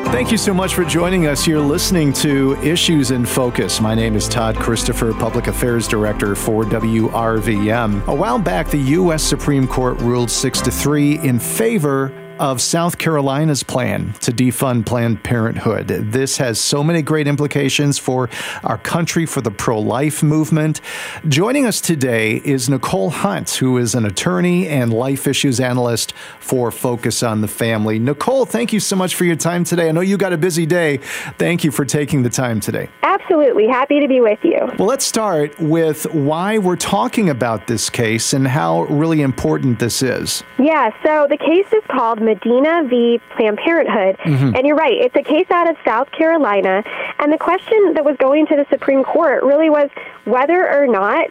Thank you so much for joining us. You're listening to Issues in Focus. My name is Todd Christopher, Public Affairs Director for WRVM. A while back, the U.S. Supreme Court ruled 6-3 in favor of South Carolina's plan to defund Planned Parenthood. This has so many great implications for our country, for the pro-life movement. Joining us today is Nicole Hunt, who is an attorney and life issues analyst for Focus on the Family. Nicole, thank you so much for your time today. I know you got a busy day. Thank you for taking the time today. Absolutely. Happy to be with you. Well, let's start with why we're talking about this case and how really important this is. Yeah, so the case is called Medina v. Planned Parenthood. And you're right, it's a case out of South Carolina. And the question that was going to the Supreme Court really was whether or not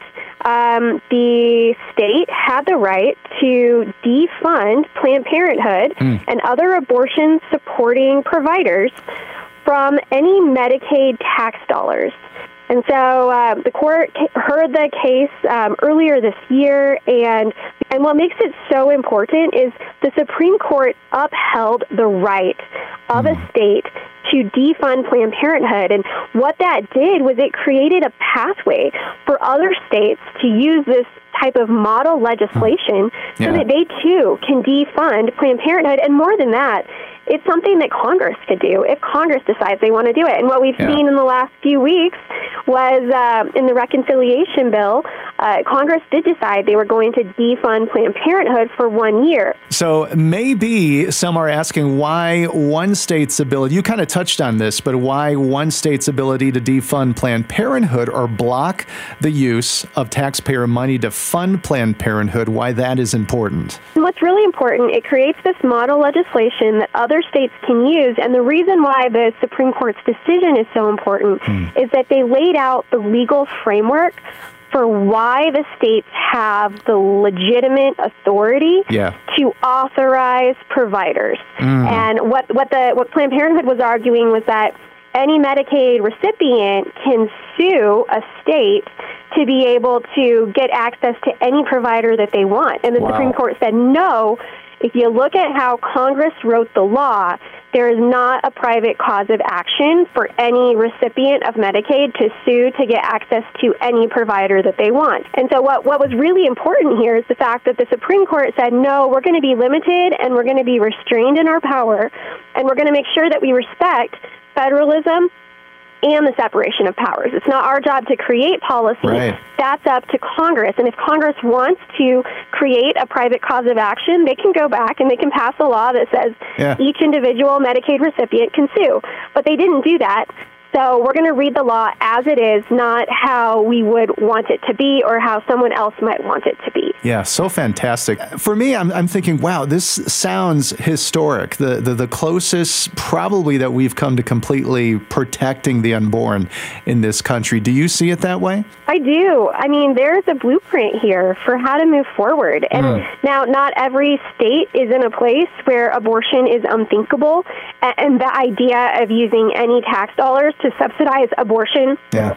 the state had the right to defund Planned Parenthood and other abortion-supporting providers from any Medicaid tax dollars. And so the court heard the case earlier this year, and what makes it so important is the Supreme Court upheld the right of a state to defund Planned Parenthood. And what that did was it created a pathway for other states to use this type of model legislation so that they, too, can defund Planned Parenthood. And more than that, it's something that Congress could do if Congress decides they want to do it. And what we've seen in the last few weeks was in the reconciliation bill, Congress did decide they were going to defund Planned Parenthood for 1 year. So maybe some are asking why one state's ability, you kind of touched on this, but why one state's ability to defund Planned Parenthood or block the use of taxpayer money to fund Planned Parenthood, why that is important. What's really important, it creates this model legislation that other states can use, and the reason why the Supreme Court's decision is so important is that they laid out the legal framework for why the states have the legitimate authority to authorize providers. And what Planned Parenthood was arguing was that any Medicaid recipient can sue a state to be able to get access to any provider that they want. And the Supreme Court said, no, if you look at how Congress wrote the law, there is not a private cause of action for any recipient of Medicaid to sue to get access to any provider that they want. And so what was really important here is the fact that the Supreme Court said, no, we're going to be limited and we're going to be restrained in our power, and we're going to make sure that we respect federalism and the separation of powers. It's not our job to create policy. That's up to Congress. And if Congress wants to create a private cause of action, they can go back and they can pass a law that says each individual Medicaid recipient can sue. But they didn't do that. So we're going to read the law as it is, not how we would want it to be or how someone else might want it to be. Yeah, so fantastic. For me, I'm thinking, wow, this sounds historic. The closest probably that we've come to completely protecting the unborn in this country. Do you see it that way? I do. I mean, there's a blueprint here for how to move forward. And now, not every state is in a place where abortion is unthinkable. And the idea of using any tax dollars to subsidize abortion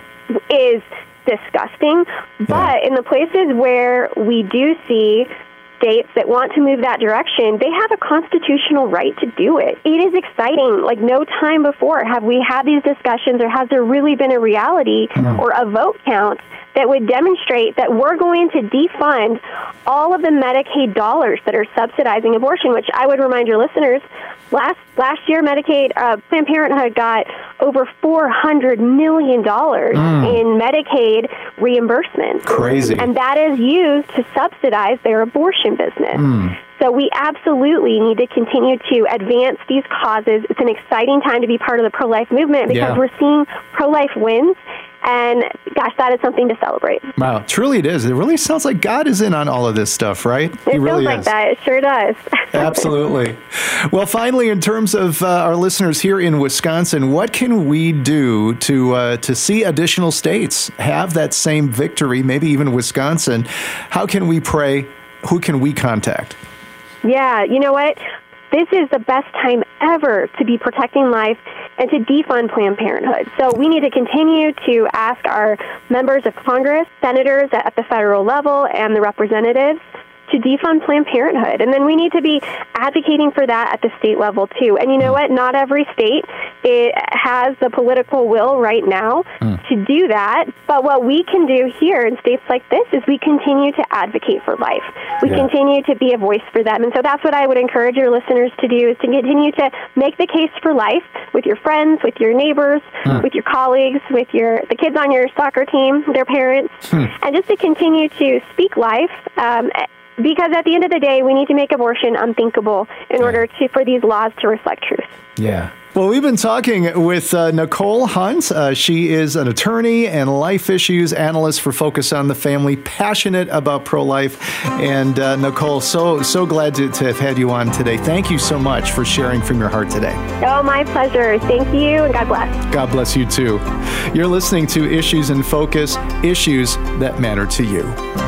is disgusting. But in the places where we do see states that want to move that direction, they have a constitutional right to do it. It is exciting. Like no time before have we had these discussions, or has there really been a reality or a vote count that would demonstrate that we're going to defund all of the Medicaid dollars that are subsidizing abortion, which I would remind your listeners, last year Medicaid, Planned Parenthood got over $400 million in Medicaid reimbursement. Crazy. And that is used to subsidize their abortion business. So we absolutely need to continue to advance these causes. It's an exciting time to be part of the pro-life movement because we're seeing pro-life wins. And gosh, that is something to celebrate. Wow, truly it is. It really sounds like God is in on all of this stuff, right? It feels like that. It sure does. Absolutely. Well, finally, in terms of our listeners here in Wisconsin, what can we do to see additional states have that same victory, maybe even Wisconsin? How can we pray? Who can we contact? Yeah, you know what? This is the best time ever to be protecting life and to defund Planned Parenthood. So we need to continue to ask our members of Congress, senators at the federal level, and the representatives to defund Planned Parenthood. And then we need to be advocating for that at the state level, too. And you know what? Not every state has the political will right now to do that. But what we can do here in states like this is we continue to advocate for life. We continue to be a voice for them. And so that's what I would encourage your listeners to do, is to continue to make the case for life with your friends, with your neighbors, with your colleagues, with the kids on your soccer team, their parents, and just to continue to speak life. Because at the end of the day, we need to make abortion unthinkable in order for these laws to reflect truth. Yeah. Well, we've been talking with Nicole Hunt. She is an attorney and life issues analyst for Focus on the Family, passionate about pro-life. And Nicole, so glad to have had you on today. Thank you so much for sharing from your heart today. Oh, my pleasure. Thank you, and God bless. God bless you, too. You're listening to Issues in Focus, issues that matter to you.